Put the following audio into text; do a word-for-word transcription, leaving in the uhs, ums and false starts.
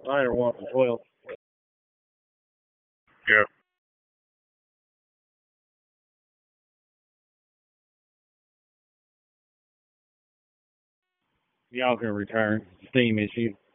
Nine or one for twelve. Yeah. Y'all can return. Steam issue.